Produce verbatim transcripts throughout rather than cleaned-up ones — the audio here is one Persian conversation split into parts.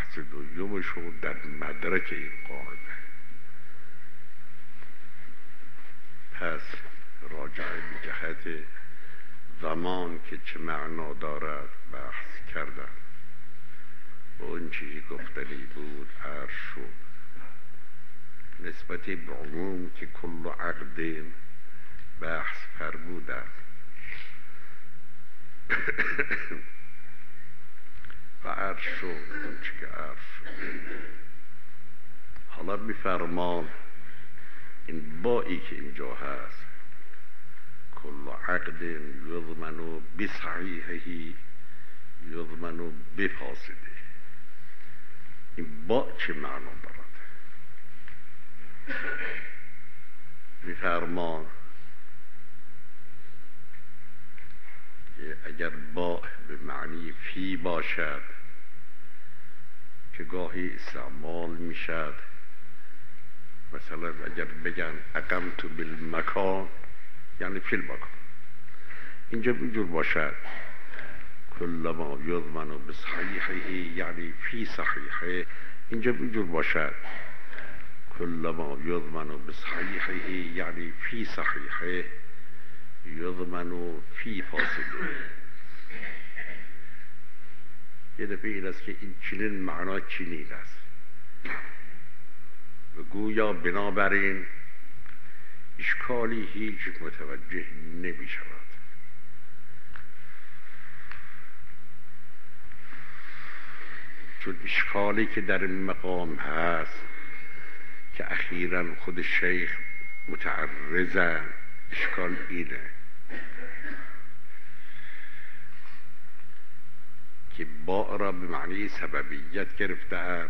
بحث دویمشون در مدرک این قاعده. پس راجع به جهت زمان که چه معنا دارد بحث کردن و اون چیزی گفتنی بود عرض شد. نسبت به عموم که کل عقد بحث فرمودن و عرض شد اون چی که عرض شد. حالا میفرمان این بایی که اینجا هست کل عقد یضمن بصحیحه یضمن بفاسده، این با چه معنا دارد؟ میفرمان که اگر با به معنی فی باشد که گاهی استعمال میشد، مثلا اگر بگن اقمت بالمکان یعنی فی المکان، اینجا اینجور باشد کل ما یضمن بصحیحه یعنی فی صحیحه، اینجا اینجور باشد کل ما یضمن بصحیحه یعنی فی صحیحه یضمن فی فاسده. یه دفعه این است که این چنین معنا چنین است و گویا بنابراین اشکالی هیچ متوجه نمی شود. چون اشکالی که در این مقام هست که اخیراً خود شیخ متعرضن، اشکال اینه که با را به معنی سببیت گرفتن.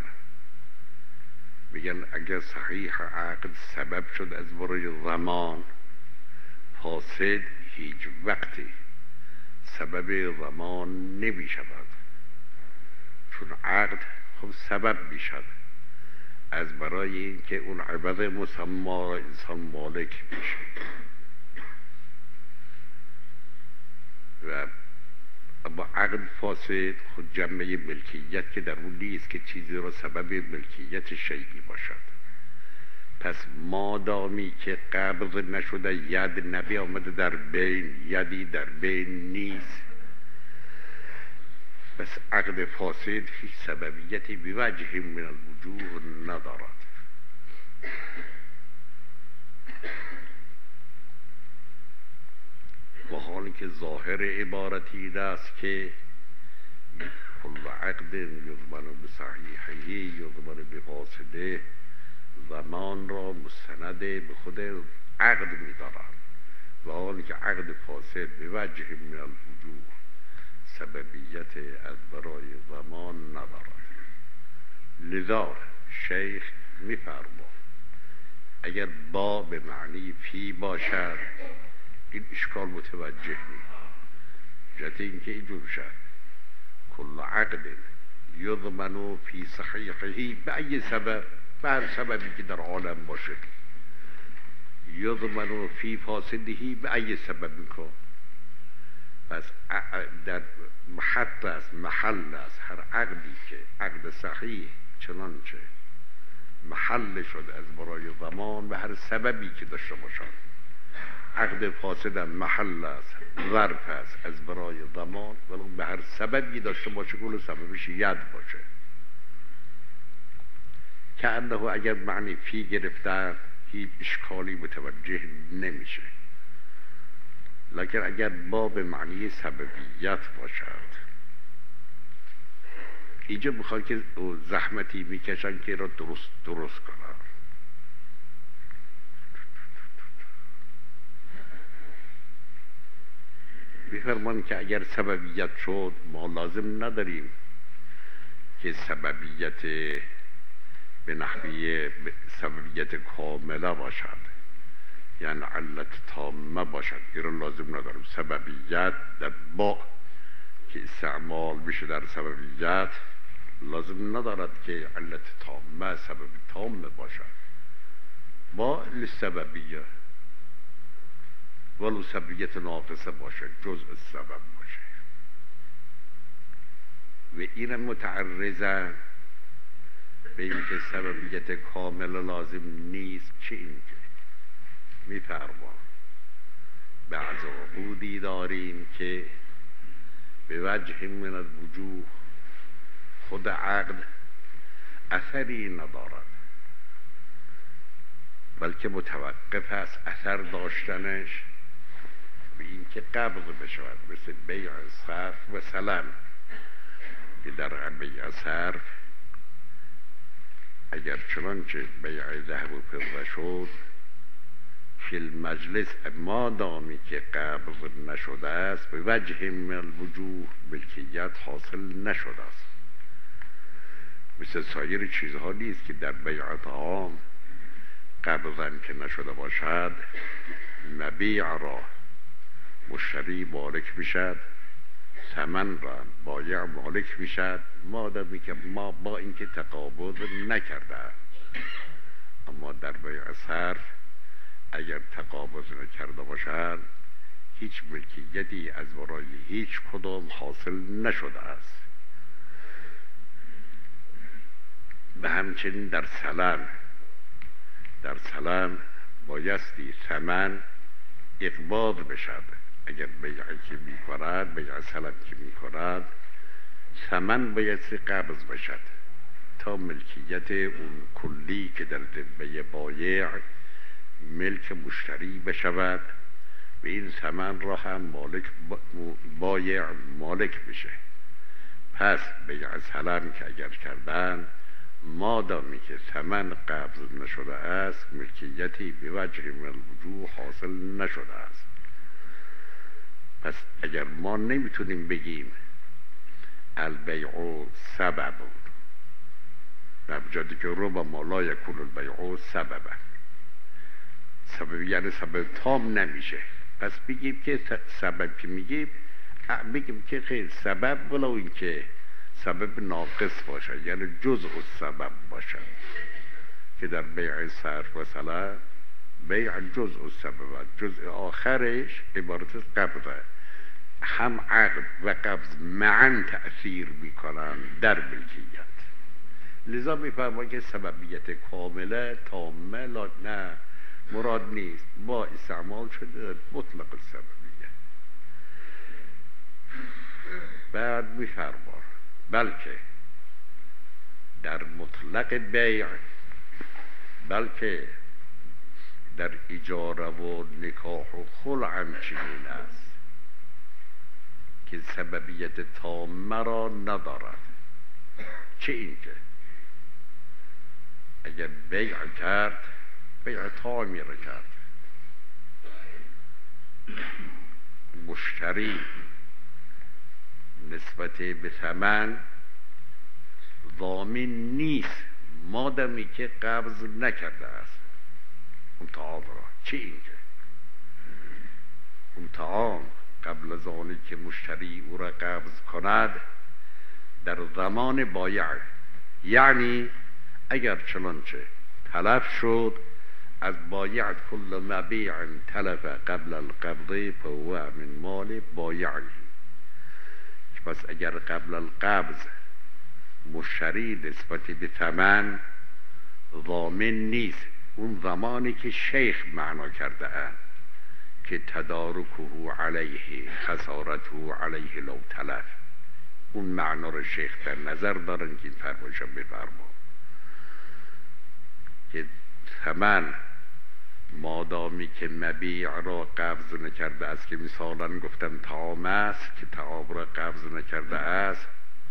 میگن اگر صحیح عقد سبب شد از برای زمان، فاسد هیچ وقتی سبب زمان نمی شود، چون عقد خب سبب می شد از برای این که اون عبد مسما انسان مالک میشه. و اما عقد فاسد خود جمعه ملکیت که در اون نیست که چیزی را سبب ملکیت شیعی باشد. پس مادامی که قبض نشده، ید نبی آمده در بین، یدی در بین نیست، پس عقد فاسد هیچ سببیتی بوجه من الوجوه ندارد. و حالی که ظاهر عبارتی این است که کل عقد یضمن بصحیحه یضمن بفاسده، زمان را مستند به خود عقد می دارد و حالی که عقد فاسد بوجه من الوجوه سببیت از برای زمان ندارد. لذا شیخ می‌فرماید اگر با به معنی فی باشد این اشکال متوجه نیست، جهت اینکه اینجور شد کل عقد یضمن فی صحیحه به ای سبب، به هر سببی که در عالم باشه، یضمن فی فاسده به ای سبب کن. پس در محط است، محل است، هر عقدی که عقد صحیح چنانچه محل شد از برای زمان و هر سببی که داشته باشد. عقد فاسد محل است، ظرف است از برای زمان، ولی به هر سببی داشته باشه کل سببش ید باشه. که انه اگر معنی فی گرفتن هیچ اشکالی متوجه نمیشه. لکن اگر با به معنی سببیت باشد، اینجا میخواد که زحمتی میکشن که را درست درست کنن. میفرمان که اگر سببیت شد ما لازم نداریم که سببیت به نحوی سببیت کامله باشد، یعنی علت تامه باشد، این را لازم نداریم. سببیت در با که استعمال بشه در سببیت لازم ندارد که علت تامه سبب تامه باشد. با لسببیه ولو سببیت ناقصه باشه، جزء سبب باشه. و این متعرضه به این که سببیت کامل لازم نیست، چه این که میفرما بعض عقودی داریم که به وجه من الوجوه خود عقد اثری ندارد، بلکه متوقف است اثر داشتنش به این که قبض بشود، مثل بیع صرف مثلا که در بیع صرف اگر چنانچه بیع ذهب و فضه شد فی المجلس ما دامی که قبض نشده است به وجه من الوجوه ملکیت حاصل نشده است. مثل سایر چیزها نیست که در بیع طعام قبضاً که نشده باشد مبیع را مشتری مالک میشد، ثمن را بایع مالک میشد، مادامی که ما با اینکه تقابض نکرده. اما در بیع صرف اگر تقابض نکرده باشد هیچ ملکیتی از برای هیچ کدام حاصل نشده است. به همچنین در سلم در سلم بایستی ثمن اقباض بشد. اگر بیعی که می کند، بیع سلم که می کند، ثمن بایستی قبض بشد تا ملکیت اون کلی که در ذمه بایع ملک مشتری بشود و این ثمن را هم مالک بایع مالک بشه. پس بیع سلم که اگر کردن مادامی که ثمن قبض نشده است ملکیتی به وجه من الوجوه حاصل نشده است. پس اگر ما نمیتونیم بگیم البیع سبب در جادی که ربما ما لا یکون البیع سببا، سبب یعنی سبب تام نمیشه، پس بگیم که سبب که میگیم بگیم که خیلی سبب ولو این که سبب ناقص باشد، یعنی جزء سبب باشد که در بیع صرف مثلا بیع جزء سبب، جزء آخرش عبارت از قبضه. هم عقد و قبض معا تأثیر میکنن در ملکیت. لذا میفرماید که سببیت کامله تامه نه مراد نیست، با استعمال شده مطلق سببیت. بعد میفرماید بلکه در مطلق بیع، بلکه در اجاره و نکاح و خلع هم چنین است که سببیت تامه را ندارد. چه اینکه اگر بیع کرد بیع تامی را کرد، مشتری نسبت به ثمن ضامن نیست مادامی که قبض نکرده است اون طعام را. چه اینکه اون طعام قبل از آنی که مشتری او را قبض کند در زمان بایع، یعنی اگر چنانچه تلف شد از بایع کل مبیع تلف قبل القبض فهو من مال بایعه. پس اگر قبل القبض مشتری نسبت به ثمن ضامن نیست، اون زمانی که شیخ معنا کرده اند که تدارکه علیه خسارته علیه لو تلف، اون معنا رو شیخ در نظر دارن که این فرمایش بفرما که ثمن مادامی که مبیع را قبض نکرده است، که مثلا گفتم طعام است که طعام را قبض نکرده است،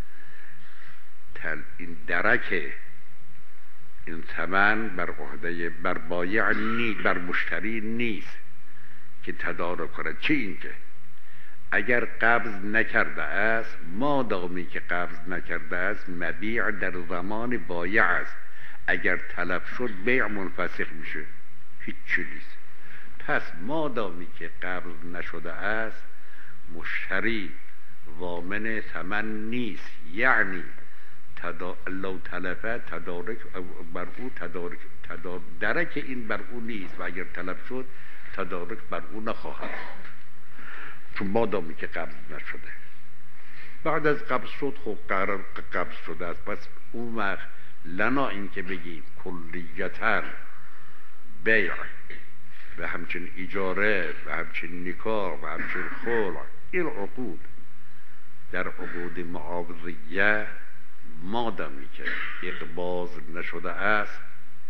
تل این درک این ثمن بر عهده بر بایع نیست، بر مشتری نیست که تدارک کند. چه اینکه اگر قبض نکرده است، مادامی که قبض نکرده است مبیع در زمان بایع است، اگر تلف شد بیع منفسخ میشه، هیچ چی نیست. پس مادامی که قبض نشده است مشتری ضامن ثمن نیست، یعنی تدا... لو تلفه تدارک بر او تدارک تدارک درک این بر او نیست و اگر تلف شد تدارک بر او نخواهد، چون مادامی که قبض نشده. بعد از قبض شد خب قرار قبض شده است، پس اون وقت لنا این که بگیم کلیتاً بیع و همچنین اجاره و همچنین نکاح و همچنین خلع، این عقود در عقود معاوضیه مادامی که اقباض نشده است،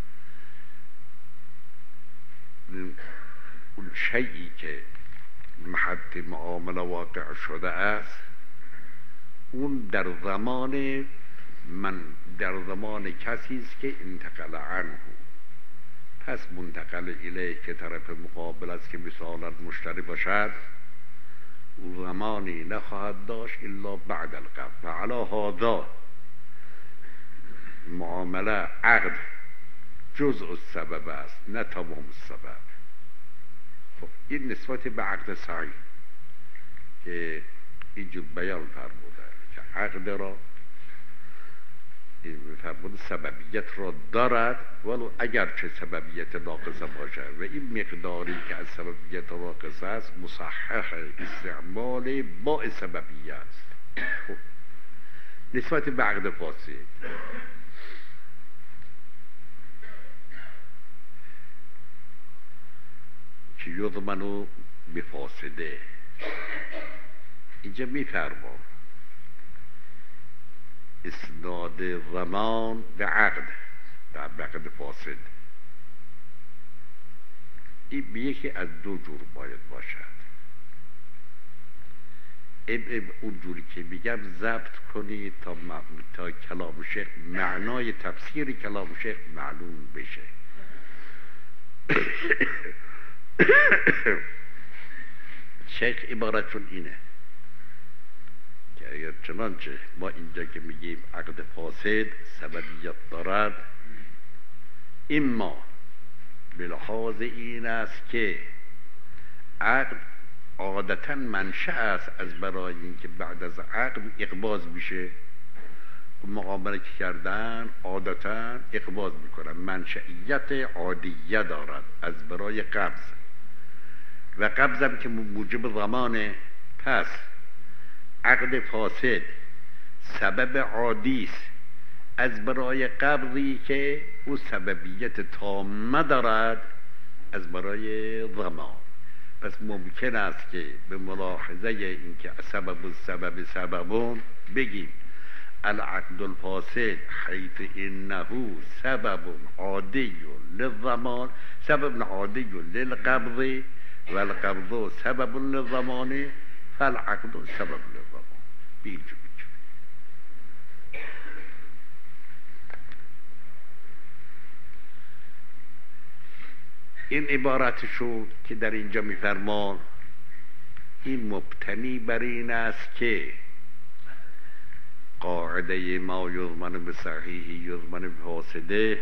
اون شیئی که محط معامله واقع شده است، اون در زمان من در زمان کسی است که انتقل عنه، پس منتقل الیه که طرف مقابل است که مثلا مشتری باشد، او زمانی نخواهد داشت الا بعد القبض. و علی هذا معامله عقد جزء السبب است نه تمام السبب. خب این نسبت به عقد صحیح که اینجور بیان فرموده که عقد را این فرموده سببیت را دارد، ولو اگرچه سببیت ناقصه باشد و این مقداری که از سببیت ناقصه است مصحح استعمال با سببیت است. خب نسبت به عقد فاسد، که یضمن بفاسده، اینجا میفرمان اسناد ضمان به عقد در عقد فاسد، این به یکی از دو جور باید باشد. اون جوری که میگم ضبط کنید تا, تا کلام شیخ، معنای تفسیر کلام شیخ معلوم بشه. شیخ عبارتشون اینه که اگر چنانچه ما اینجا که میگیم عقد فاسد سببیت دارد، اما به لحاظ این است که عقد عادتا منشأ است از برای اینکه بعد از عقد اقباض میشه، معامله که کردن عادتا اقباض میکنن، منشئیت عادیه دارد از برای قبض، و قبض هم که موجب ضمانه. پس عقد فاسد سبب عادی است از برای قبضی که او سببیت تامه دارد از برای ضمان. پس ممکن است که به ملاحظه اینکه سبب السبب سببون بگیم العقد الفاسد حيث انه سبب عادي للضمان، سبب عادي للقبض والقبض سبب للضمان فالعقد سبب للضمان. بیجو بیجو این عبارتشون که در اینجا میفرمان، این مبتنی بر این است که قاعده ما یضمن به صحیحی یضمن به فاسده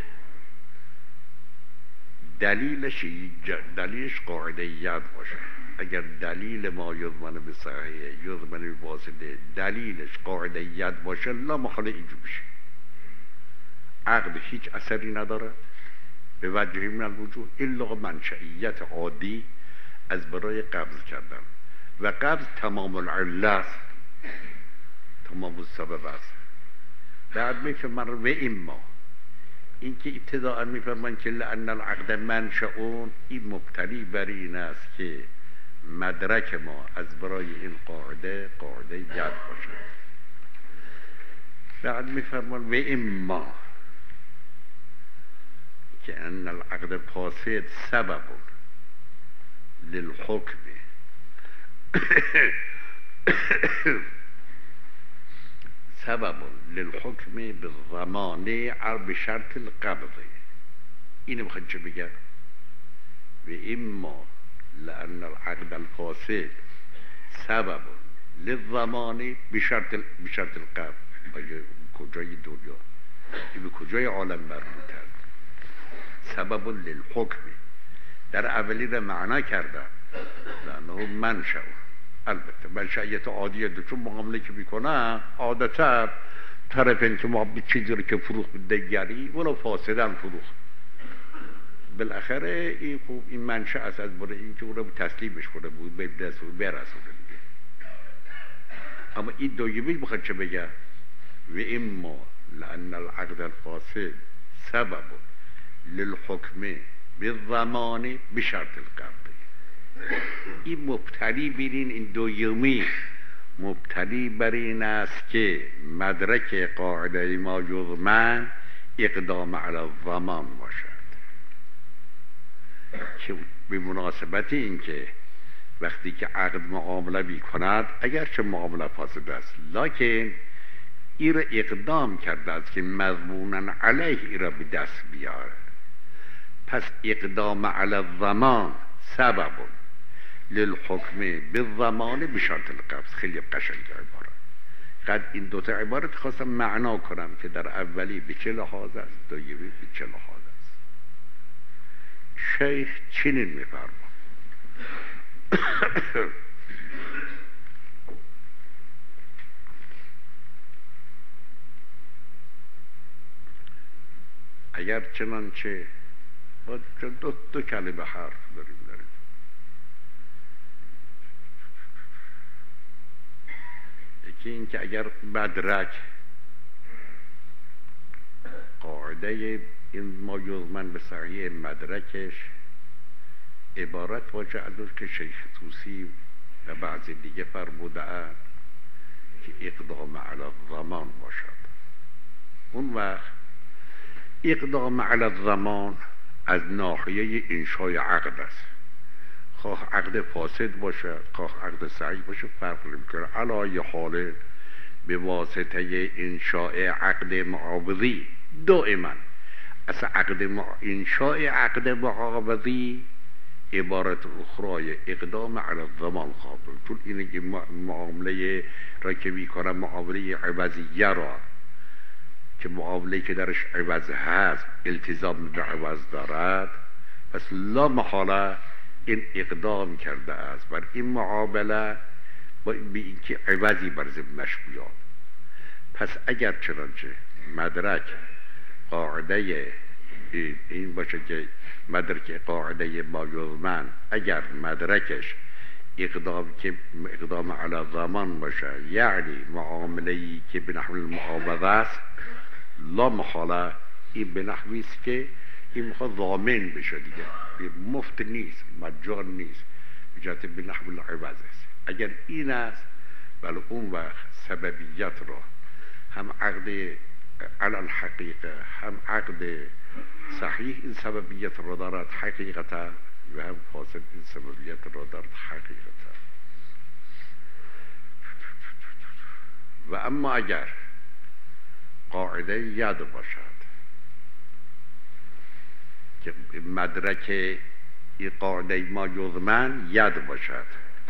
دلیلش دلیلش قاعده یاد باشه. اگر دلیل ما یضمن به صحیح یضمن به فاسده دلیلش قاعده یاد باشه، لا محاله اینجور بشه. عقد هیچ اثری نداره به وجه من الوجوه الا منشئیت عادی از برای قبض کردن، و قبض تمام العله است، تمام السبب است. بعد میفرمان و اما این که ابتداء میفرمان که لأن العقد منشئون، این مبتنی بر این است که مدرک ما از برای این قاعده قاعده یاد باشه. بعد میفرمان و اما که ان العقد فاسد سبب للحکم سبب للحکم بالضمان بشرط القبض. اینو میخواد چه بگه؟ و اما لأن العقد الفاسد سبب للضمان بشرط بشرط القبض. آیا کجای دنیا؟ این به کجای عالم مربوط است؟ سبب للحکم در اولی را معنا کرده لأنه منشأ، البته منشأیت عادیه ده، چون معامله که میکنه عادتا طرفین که ما به چیزی رو که فروخ به دیگری ولو فاسدن فروخ، بالاخره این خوب این منشأ است از برای این که او رو تسلیمش کنه بود به دست رو برسونه دیگه. اما این دویمی بخواد چه بگه؟ و اما لأن العقد الفاسد سبب للحکم بالضمان بشرط القبض. این مبتنی برین، این دویمی مبتنی بر این است که مدرک قاعده ما یضمن اقدام علی الضمان باشد، که به مناسبت این که وقتی که عقد معامله می کند اگرچه معامله فاسد است لکن ای را اقدام کرده است که مضمونا علیه ای را به دست بیاره، پس اقدام علی الضمان سبب للحکم بالضمان بشرط القبض. خیلی قشنگ عبارت. قد این دوتا عبارت خواستم معنا کنم که در اولی به چه لحاظ است، دومی به چه لحاظ است. شیخ چنین می‌فرماید: اگر چنانچه با دو, دو کلمه حرف داریم داریم یکی این که اگر مدرک قاعده این ما یضمن به صحیح مدرکش عبارت باشه از اون که شیخ طوسی و بعضی دیگه فرموده اند که اقدام علی الضمان باشد. اون وقت اقدام علی الضمان از ناحیه انشای عقد است، خواه عقد فاسد باشه خواه عقد صحیح باشه فرق نمیکنه. علی حال به واسطه انشاء عقد معاوضی دائما اصلا عقد مع... انشاء عقد معاوضی عبارت اخرای اقدام علی الضمان خواهد بود، چون اینه که معامله را که میکنه معامله عوضیه را که معامله که درش عوض هست التزام به عوض دارد، پس لا محاله این اقدام کرده است بر این معامله با این که عوضی بر ذمه‌اش بیاد. پس اگر چنانچه مدرک قاعده این باشه که مدرک قاعده ما یضمن اگر مدرکش اقدام که اقدام علی الضمان باشه، یعنی معامله‌ای که به نحو المعاوضه است، لا محاله این به نحوی است که این میخواد ضامن بشه دیگه، مفت نیست، مجان نیست، به جهت به نحو العوض است. اگر این است بله اون وقت سببیت را هم عقد علی الحقیقه هم عقد صحیح این سببیت را دارد حقیقتا و هم فاسد این سببیت را دارد حقیقتا. و اما اگر قاعده ید باشد که مدرک این قاعده ما یضمن ید باشد،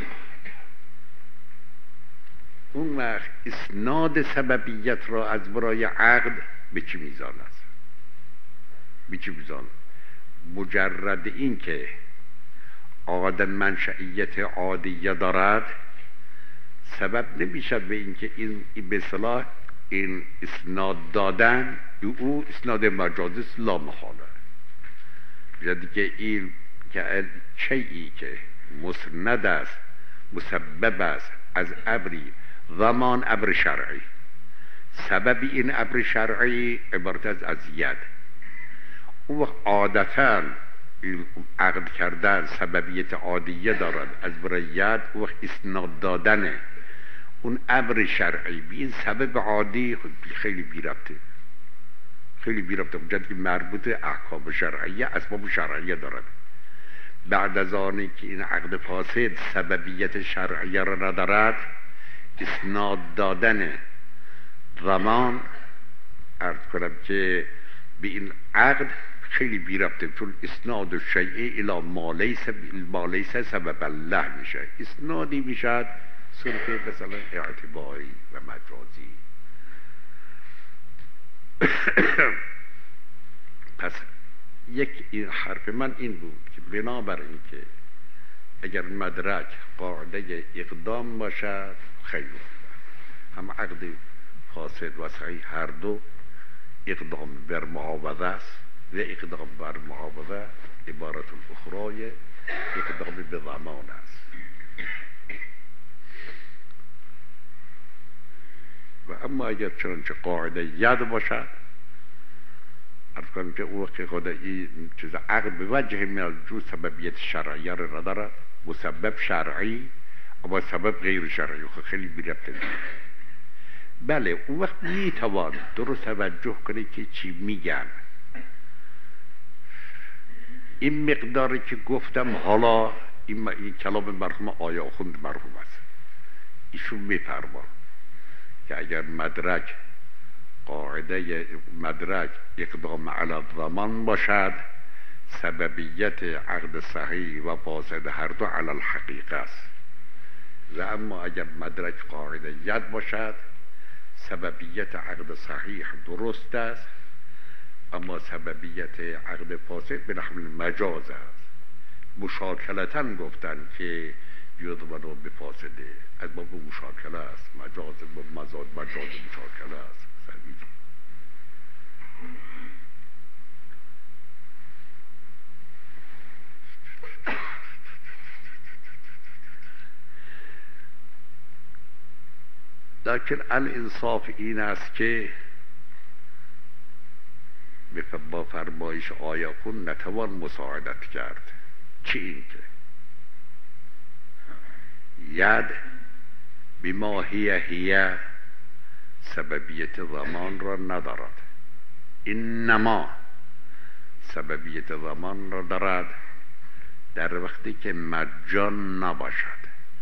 اون وقت اسناد سببیت را از برای عقد به چه میزان است؟ به چه میزان؟ مجرد این که عقد منشئیت عادیه دارد سبب نمیشد به این که این به اصطلاح این اسناد دادن او اسناد مجازی است لا محاله. یعنی که این که چیزی که مسند است مسبب است از امری ضمان امر شرعی، سبب این امر شرعی عبارت از از ید، اون وقت عادتا عقد کردن سببیت عادیه دارد از برای ید، اون وقت اسناد دادن اون امر شرعی به این سبب عادی خیلی بی ربطه، خیلی بی ربطه، اونجا که مربوط احکام شرعیه اسباب شرعیه دارد. بعد از آنی که این عقد فاسد سببیت شرعیه را ندارد، اسناد دادن ضمان عرض کنم که به این عقد خیلی بی ربطه، چون اسناد و شیعه الى ما لیس ما لیس سبب الله میشه، اسنادی میشد صرف مثلا اعتباری و مجازی. پس یک این حرف من این بود که بنابر این که اگر مدرک قاعده اقدام باشد خیر، هم عقد فاسد و صحیح هر دو اقدام بر معاوضه است و اقدام بر معاوضه عبارت الاخرای اقدام به ضمان است. و اما اگر چنانچه قاعده ید باشد، عرض کنم که او که خود این چیز عقل به وجه من الجو سببیت شرعیه را ندارد، مسبب شرعی اما سبب غیر شرعی خیلی بی‌ربطه. بله اون وقت میتوان درست توجه کنه که چی میگن. این مقداری که گفتم حالا این, این کلام مرحوم آیا آخوند مرحوم است، ایشون میفرما که اگر مدرک قاعده مدرک اقدام علی الضمان باشد، سببیت عقد صحیح و فاسد هر دو علی الحقیقه است، و اما اگر مدرک قاعده ید باشد، سببیت عقد صحیح درست است اما سببیت عقد فاسد به نحو مجاز است. مشاکلتاً گفتن که یضمن به فاسده، از باب مشاکله است، مجاز با مزاد مجاز مشاکله است. لیکن الانصاف این است که با فرمایش آیا کن نتوان مساعدت کرد. چی این که ید بما هی هی سببیت زمان را ندارد، اینما سببیت زمان را دارد در وقتی که مجان نباشد،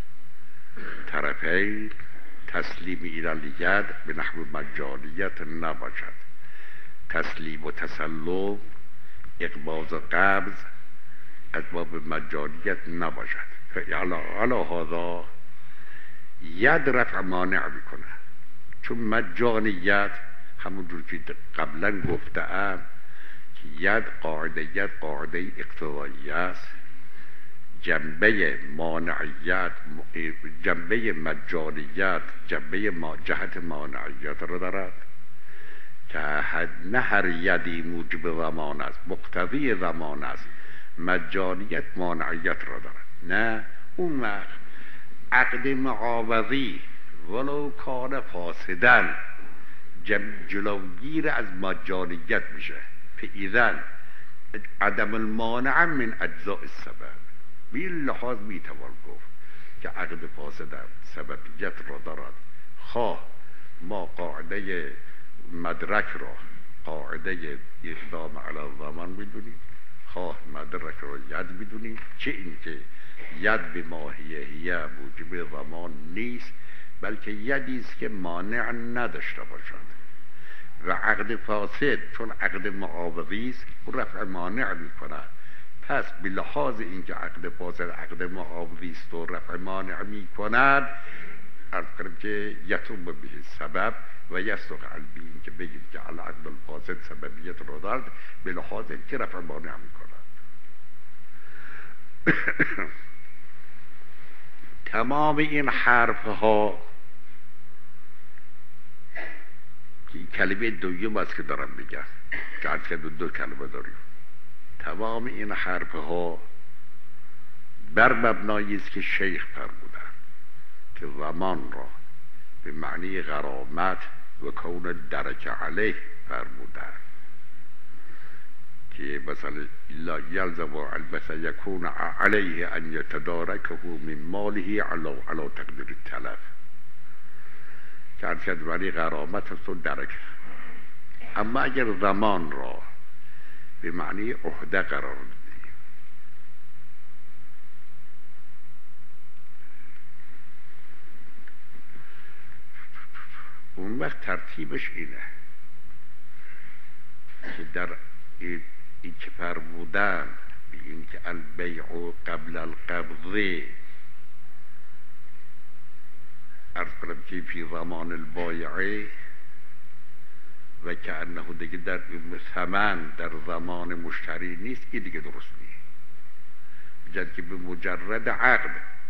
طرفین تسلیم ایرالیت به نحو مجانیت نباشد، تسلیم و تسلم اقباض و قبض از باب مجانیت نباشد. علا هذا ید رفع مانع میکنه، چون مجانیت همونجور که قبلا گفتم که ید قاعده ید قاعده اقتضایی است، جنبه مانعیت جنبه مجانیت جنبه ما جهت مانعیت را دارد که نه هر یدی موجب زمان است، مقتضی زمان است. مجانیت مانعیت را دارد. نه اون وقت عقد معاوضی ولو کان فاسدن جلوگیر از مجانیت میشه. فاذن عدم المانع من اجزاء السبب. به این لحاظ میتوان گفت که عقد فاسد سببیت را دارد، خواه ما قاعده مدرک را قاعده اقدام علی الضمان بدونیم، خواه مدرک را ید بدونیم. چه این که ید به ماهیه هیه موجب ضمان نیست، بلکه یدی است که مانع نداشته باشد. و عقد فاسد چون عقد معاوضی است رفع مانع میکند، پس به لحاظ اینکه عقد فاسد عقد معاوضی است و رفع مانع میکند، عرض کنم که یتم به سبب و یصدق قلبی این که بگیم که العقد الفاسد سببیت را دارد به لحاظ اینکه رفع مانع میکند. تمام این حرف ها کلمه دویم است که دارم میگم که عرض که دو, دو کلمه داریم. تمام این حرف ها بر مبنایی است که شیخ فرمودن که زمان را به معنی غرامت و کون درک علیه فرمودن که مثلا لا یلزم البته یکون علیه ان یتدارکه من ماله علی علی تقدیر التلف، که عرض کرد معنی غرامت است و درک. اما اگر زمان را به معنی عهده قرار بدیم، اون وقت ترتیبش اینه که در این که فرمودن به این که البیع قبل القبض، عرض کنم که فی زمان البایعه و که انه دیگه در ثمن در زمان مشتری نیست، این دیگه درست نیست. بجد که به مجرد عقد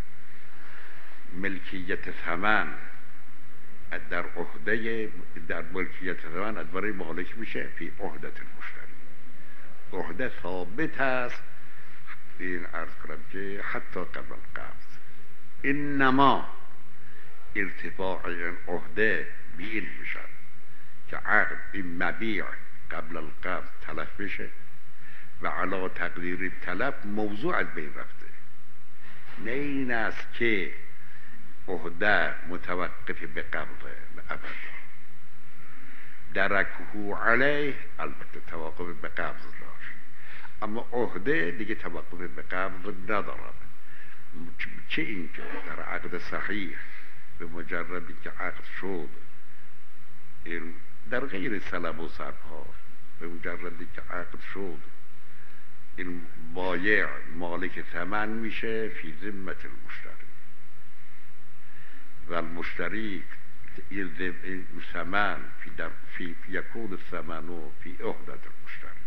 ملکیت ثمن در عهده در ملکیت ثمن از برای مالک میشه فی عهدت المشتری، عهده ثابت است. این عرض کنم که حتی قبل القبض. انما ارتفاع این عهده بی این میشن که عقد این مبیع قبل القبض تلف بشه و علا تقدیر تلف موضوع از بین رفته. نه این است که عهده متوقف به قبضه ابدا، درکه علیه البته توقف به قبض داشت، اما عهده دیگه توقف به قبض ندارد. چه این که در عقد صحیح به مجردی که عقد شد در غیر سلب و صرف ها، به مجردی که عقد شد این بایع مالک ثمن میشه فی ذمت المشتری و المشتری این ثمن فی در فی یکون الثمن و فی عهدت المشتری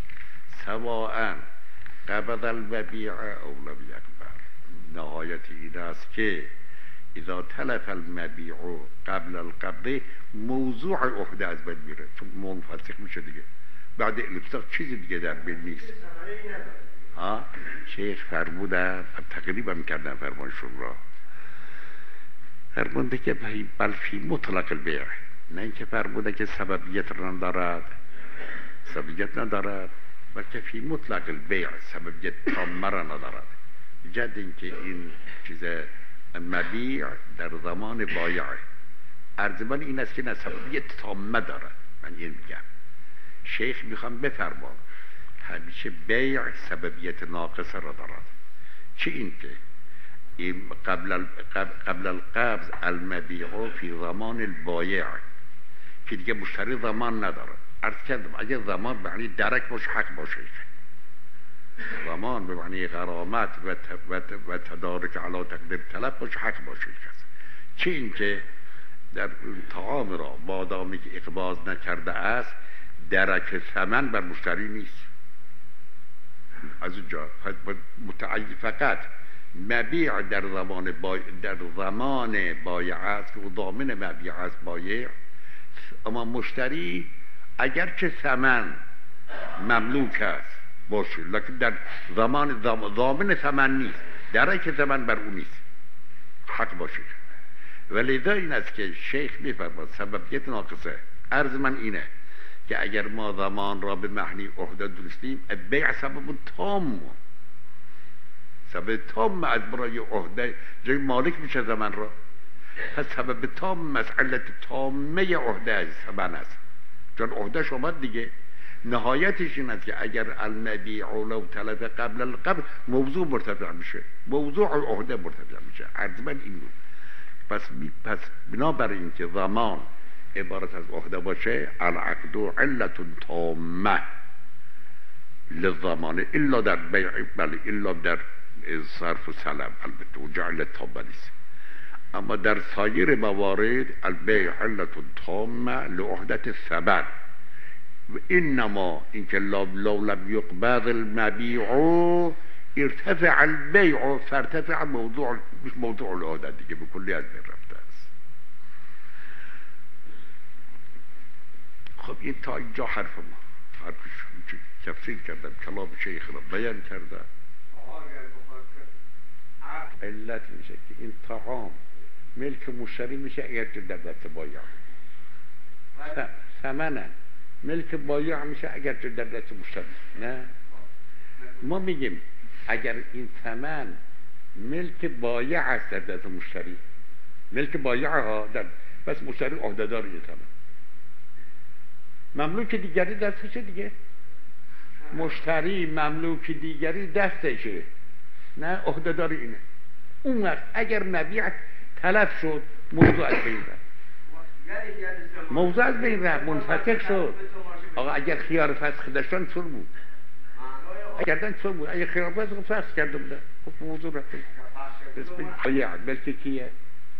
سواء قبض المبیع او لم یقبل. نهایت این است که اذا تلف المبیع قبل القبض موضوع عهده از بین میره، چون منفسخ میشه دیگه. بعد الفساق چیزی دیگه در بین نیست. ها شیخ فرمودن تقریبا کردن فرمانشون را، فرمونده که بل فی مطلق البیع، نه اینکه فرموده که سببیت ندارد، سببیت ندارد، بلکه فی مطلق البیع سببیت تامه را ندارد. جد اینکه این چیز مبیع در زمان بایع عرض من این است که نه سببیت تامه دارد. من این میگم شیخ میخوام بفرمان همیشه بیع سببیت ناقصه را دارد. چه این که این قبل قبل القبض المبیع فی زمان البایع که دیگه مشتری زمان نداره. عرض کردم اگه زمان به معنی درک باشه حق باشه، زمان به معنی غرامت و, و, و تدارک علی تقدیر طلب باشه حق باشه. چه این که در طعام را مادامی که اقباض نکرده است درک ثمن بر مشتری نیست. از اونجا متعین فقط مبیع در زمان بای در زمان بایع است که ضامن مبیع است بایع، اما مشتری اگرچه ثمن مملوک است باشه لکن در زمان ضامن ثمن نیست، درک ثمن بر او نیست، حق باشه. ولذا این است که شیخ میفرماید سببیت ناقصه. عرض من اینه که اگر ما زمان را به معنی عهده دونستیم بیع سبب تام، سبب تام از برای عهده جای مالک میشه زمان را، پس سبب تام مسئله تامه عهده از زمان است، چون عهده شما دیگه نهایتش این است که اگر المبیع لو تلف قبل القبض موضوع مرتفع میشه، موضوع عهده مرتفع میشه. عرض من این بود. پس پس بنابراین که زمان عبارت از عهده باشه العقد علت تامه للضمان الا در بیع، بله الا در صرف و سلم البته اونجا علت تامه نیست، اما در سایر موارد البیع علت تامه لعهدت الثمن و انما اینکه لو لم یقبض المبیع ارتفع البیع فارتفع موضوع موضوع العهده دیگه به کلی از بین رفته است. خب این تا اینجا حرف ما حرفش تفسیر کردم، کلام شیخ را بیان کردم. علت میشه که این طعام ملک مشتری میشه اگر که در دست بایع، ثمنه ملک بایع میشه اگر که در دست مشتری. نه ما میگیم اگر این ثمن ملک بایع است در دست مشتری، ملک بایع ها در بس مشتری عهده‌دار این ثمن، مملوک دیگری دستشه دیگه، مشتری مملوک دیگری دستشه، نه عهده‌دار اینه. اون وقت اگر مبیع تلف شد موضوع از بین رفت، موضوع از بین رفت، منفسخ شد. آقا اگر خیار فسخ داشتن چون بود، اگر داشتن چون بود، اگر خیار فسخ فسخ کرده بودن خب موضوع رفت. بایع بلکه کیه؟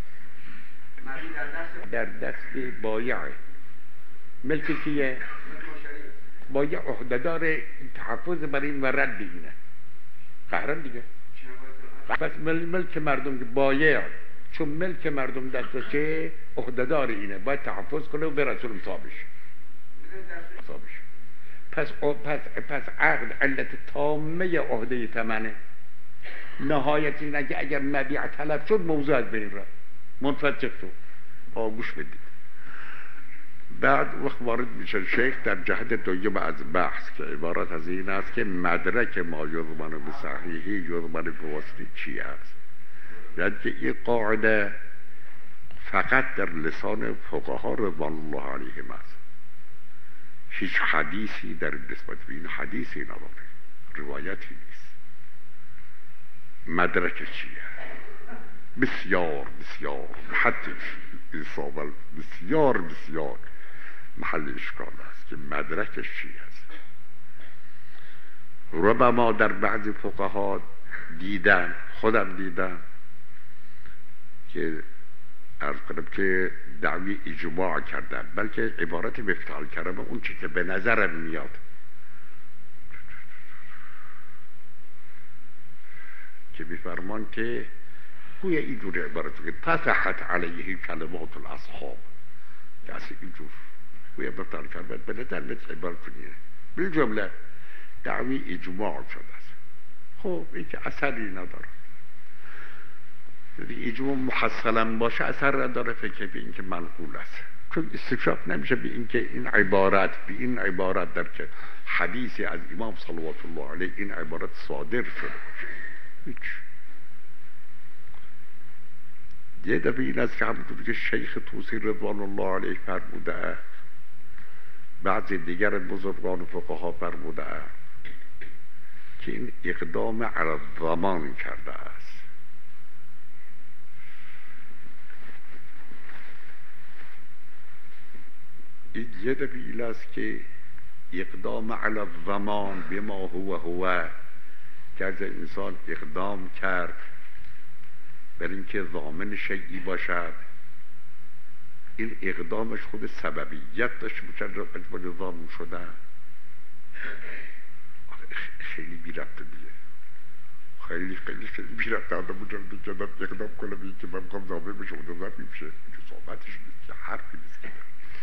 در دست بایعه. ملک کیه؟ بایع عهده‌دار تحفظ بر این و رد اینه، قهرن دیگه. بس ملک مردم که بایع چون ملک مردم دستشه عهده‌دار اینه، باید تحفظ کنه و به رسول مصابش مصابش. پس پس پس عقد علت تامه عهده ثمنه. نهایت اینه که اگر مبیع تلف شد موضوع از بین رفت، منفسخ شد. آگوش بدید بعد وقت وارد میشه شیخ در جهت دوم از بحث که عبارت از این است که مدرک ما یضمن به صحیحی یضمن به واسطه چی است، یعنی که این قاعده فقط در لسان فقها رضوان الله علیهم است، هیچ حدیثی در نسبت به این حدیثی نداره، روایتی نیست. مدرک چیه؟ بسیار بسیار حتی اصابل بسیار بسیار محل اشکال است که مدرکش چی است. ربما در بعضی فقها دیدن، خودم دیدم که عرض کنم که دعوی اجماع کردن، بلکه عبارت مفتاح الکرم اون چی که به نظرم میاد که بفرمان که گویا اینجور عبارت که تصحت علیه کلمات الاصحاب، که اصلا اینجور گویا مفتاح الکرم به نظر مثل عبارت کنیه بالجمله دعوی اجماع شده است. خب این که اثری نداره، اجماع محصلا باشه اثر نداره، فکر به این که منقول است، چون استشراف نمیشه به این که این عبارت به این عبارت در که حدیثی از امام صلوات الله علیه این عبارت صادر شده باشه. هیچ یه دفعه این است که همونطور که شیخ طوسی رضوان الله علیه فرموده است، بعضی دیگر بزرگان فقها فرموده است که این اقدام علی الضمان کرده است. این یه دلیل است که اقدام علی الضمان بما هو هو، که از انسان اقدام کرد بر اینکه ضامن شیئی باشد، این اقدامش خود سببیت داشت باشد را مجبور ضامن شده. خیلی بی ربطه دیگه، خیلی خیلی خیلی بی ربطه آدم مجرد جدد اقدام کنه به اینکه من میخوام ضامن بشه و نظر میشه، اینجا صحبتش نیست که حرفی نیست که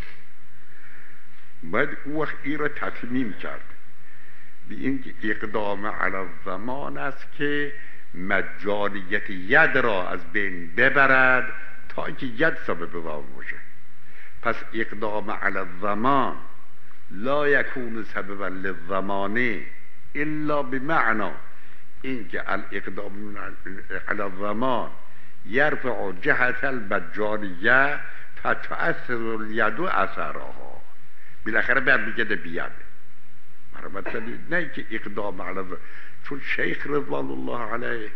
باید او وقت این را تطمیم کرد به این اقدام علی الضمان است که مجانیت ید را از بین ببرد تا اینکه ید سبب ضامن باشه. پس اقدام علی الضمان لا یکون سببا للضمان الا بمعنى اینکه الاقدام علی الضمان یرفع جهت المجانیه فتؤثر الید اثرها، بالاخره برمیگرده بیاد. مثلا نه که اقدام علی الضمان، چون شیخ رضوان الله علیه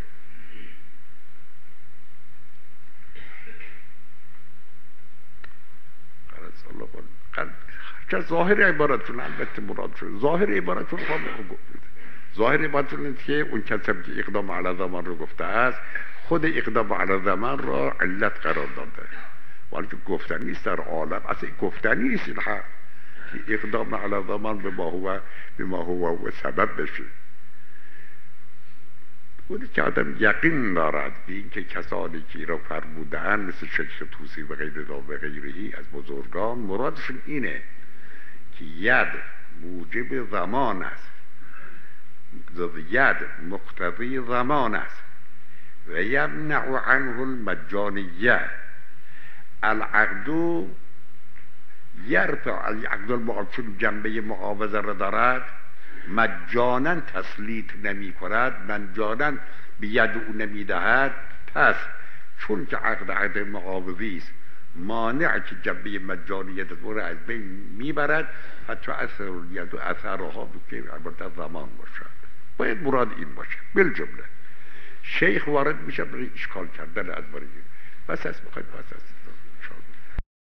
چه ظاهر عبارتشون البته مراد شد، ظاهر عبارتشون خواهم گفت، ظاهر عبارتشون است که اون کسی که اقدام علی الضمان رو گفته است خود اقدام علی الضمان را علت قرار داده، ولی که گفتنی نیست در عالم، اصلا گفتنی نیست این حرف که اقدام علی الضمان به ما هو به ما هو و سبب بشه. اونی که آدم یقین دارد به این که کسانی که را فرمودن مثل شیخ طوسی و غیر و غیرهی از بزرگان مرادشون اینه که ید موجب زمان است، ید مقتضی زمان است و یمنع عنه المجانیه. العقد یرفع العقد المعاوض جنبه معاوضه را دارد، مجانا تسلیط نمی کند، مجانا به ید او نمی دهد. پس چون که عقد عقد معاوضی است مانع که جنبه مجانیت او را از بین میبرد، حتی اثر ید و اثرها بکنه البته زمان باشد. باید مراد این باشه. بالجمله شیخ وارد میشه برای اشکال کردن از برای بس از بخواید بس از